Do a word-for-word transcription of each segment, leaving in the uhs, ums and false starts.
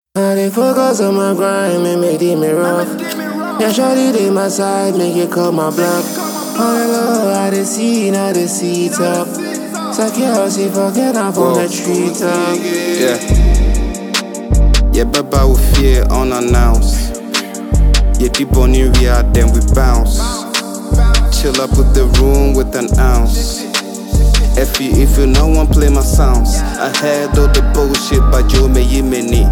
I dey focus on my grind, and make it me rough. Yeah, shawty dey my side, make it call my bluff. On the low, I dey see, now dey see top. Secure, she forget I'm from the treetop. Yeah. Yeah, baba with fear unannounced. Yeah, deep on in real, then we bounce. Chill up with the room with an ounce. If you, if you no one play my sounds, I had all the bullshit by Joe Mayimini.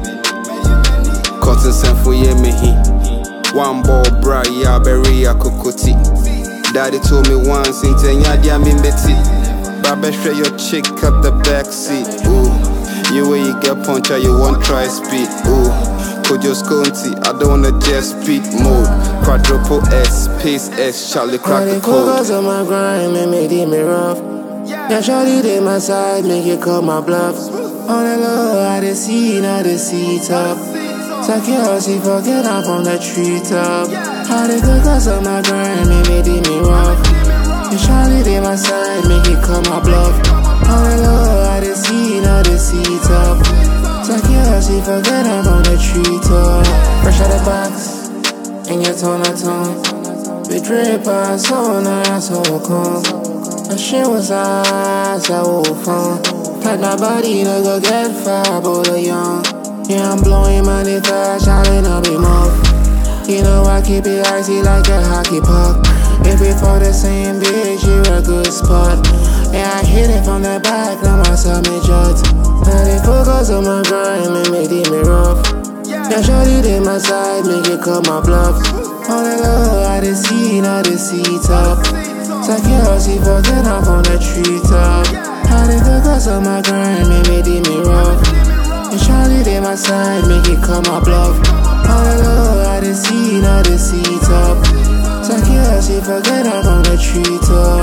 Cotton San for Yemehi. One ball bra, ya berry, ya kokoti. Daddy told me once, in Tenya, Diami Betty. Baba, share your chick up the backseat. Ooh, you way you get puncher, you won't try speed. Ooh, Kojo Sconti, I don't wanna just speed mode. Quadruple S, Pace S, Charlie crack the code. I dey focus on my grind, and make it me rough. Yeah, shawty dey my side, make it call my bluff. On the low, I dey see, now dey see top. Secure, she forget I'm from the treetop. I dey focus on my grind, and make it me rough. Yeah, shawty dey my side, make it call my bluff. On the low, I dey see, now dey see top. Secure, she forget I'm from the treetop. Fresh out the box, in your tone a tone. We drip our soul, now so cold. That shit was eyes, I will phone. Pack my body to go get fire, but a young. Yeah, I'm blowing money fast, shawty no be muff. You know I keep it icy like a hockey puck. If we for the same bitch, you a good spot. Yeah, I hit it from the back, now my summit judge. Now they focus on my grind, and make it me rough. Yeah, shawty dey my side, make it call my bluff. On the low, I dey see, now dey see top. Secure, she forget I'm from the treetop. I dey focus on my grind, and make it me rough. And shawty dey my side, make it call my bluff. On the low, I dey see, now dey see top. Secure, she forget I'm from the treetop.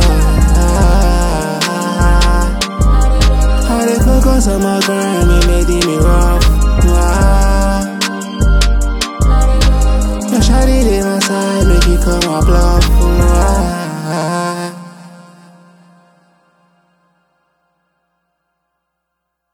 I dey focus on my grind, and make it me rough. And shawty dey my side, make it call my bluff.